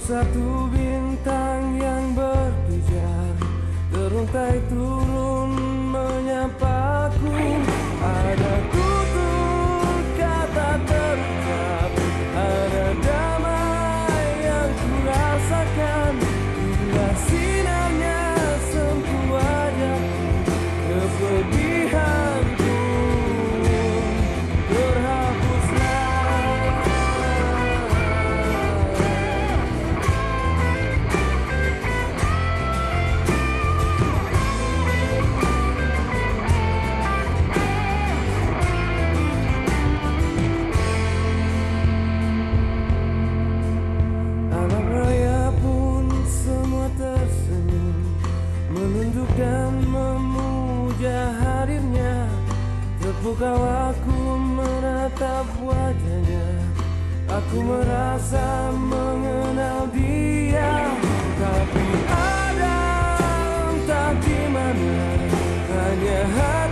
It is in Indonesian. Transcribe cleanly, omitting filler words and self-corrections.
Satu bintang yang berpijar teruntai turun menyapaku. Ada tutur kata terucap, ada damai yang kurasakan bila sinarnya sentuh wajahku. Kepedihanku terhapuslah. Alam raya pun semua tersenyum, menunduk dan memuja hadirnya. Terpukau aku menatap wajahnya, aku merasa mengenal dia. Tapi ada entah di mana, hanya